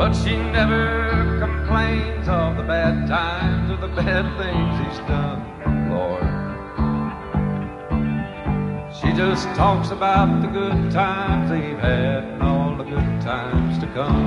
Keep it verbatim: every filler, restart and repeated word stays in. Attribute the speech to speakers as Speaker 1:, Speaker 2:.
Speaker 1: but she never complains of the bad times or the bad things he's done, Lord. She just talks about the good times they've had and all the good times to come.